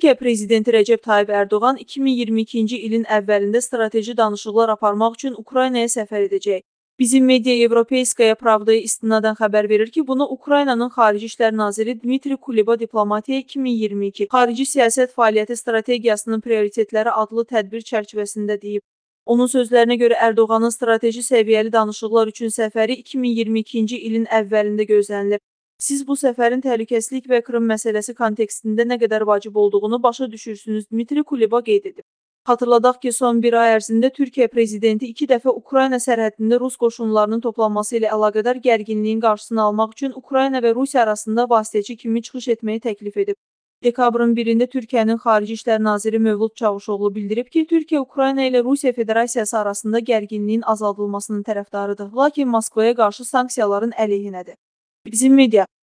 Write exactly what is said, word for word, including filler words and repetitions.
Türkiyə Prezidenti Rəcəb Tayyip Ərdoğan iki min iyirmi ikinci ilin əvvəlində strateji danışıqlar aparmaq üçün Ukraynaya səfər edəcək. Bizim media Evropeyskaya Pravdaya istinadən xəbər verir ki, bunu Ukraynanın Xarici İşlər Naziri Dmitri Kuleba Diplomatiya iki min iyirmi iki Xarici Siyasət Fəaliyyəti Strategiyasının Prioritetləri adlı tədbir çərçivəsində deyib. Onun sözlərinə görə Ərdoğanın strateji səviyyəli danışıqlar üçün səfəri iki min iyirmi ikinci ilin əvvəlində gözlənilir. Siz bu səfərin təhlükəsizlik və Krım məsələsi kontekstində nə qədər vacib olduğunu başa düşürsünüz, Dmitri Kuleba qeyd edib. Xatırladaq ki, son bir ay ərzində Türkiyə Prezidenti iki dəfə Ukrayna sərhədində Rus qoşunlarının toplanması ilə əlaqədar gərginliyin qarşısını almaq üçün Ukrayna və Rusiya arasında vasitəçi kimi çıxış etməyi təklif edib. Dekabrın birində Türkiyənin Xarici İşlər Naziri Mövlud Çavuşoğlu bildirib ki, Türkiyə Ukrayna ilə Rusiya Federasiyası arasında gərginliyin azaldılmasının tərəfdarıdır, lakin Moskvaya qarşı sanksiyaların əleyhinədir. Bizim media